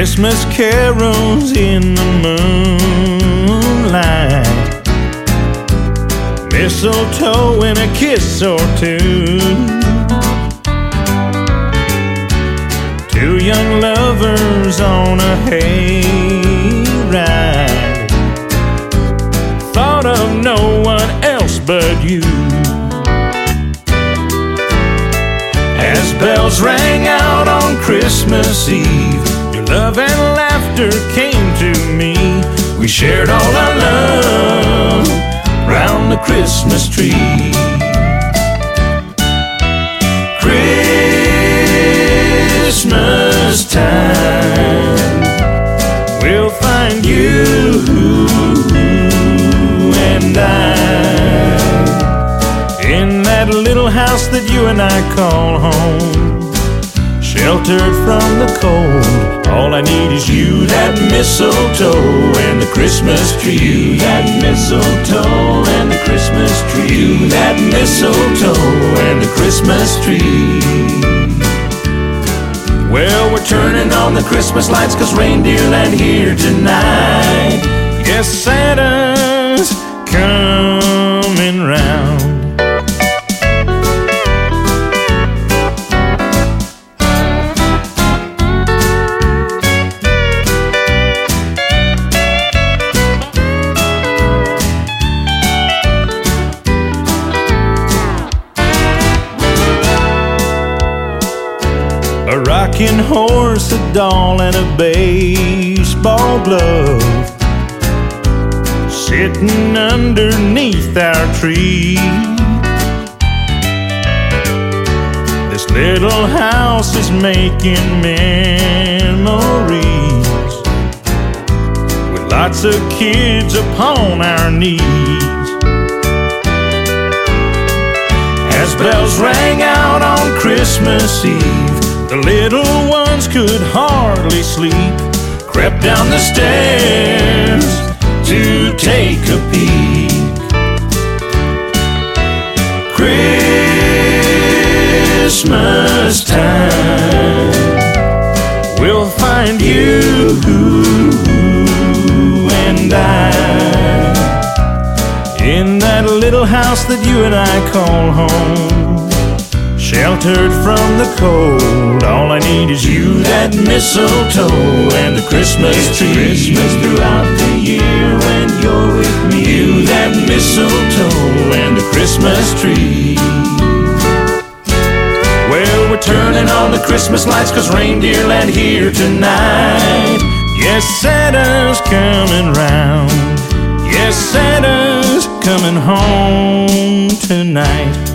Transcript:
Christmas carols in the moonlight, mistletoe and a kiss or two. Two young lovers on a hayride, thought of no one else but you. As bells rang out on Christmas Eve, your love and laughter came to me. We shared all our love round the Christmas tree. Christmas time, we'll find you and I in that little house that you and I call home, sheltered from the cold. All I need is you, that mistletoe, and the Christmas tree. You, that mistletoe, and the Christmas tree. You, that mistletoe, and the Christmas tree. Well, we're turning on the Christmas lights, 'cause reindeer land here tonight. Yes, Santa's coming round. A rocking horse, a doll, and a baseball glove, sitting underneath our tree. This little house is making memories, with lots of kids upon our knees. As bells rang out on Christmas Eve, the little ones could hardly sleep, crept down the stairs to take a peek. Christmas time, we'll find you and I in that little house that you and I call home, sheltered from the cold. All I need is you, that mistletoe, and the Christmas tree. Christmas throughout the year when you're with me. You, that mistletoe, and the Christmas tree. Well, we're turning on the Christmas lights, 'cause reindeer land here tonight. Yes, Santa's coming round. Yes, Santa's coming home tonight.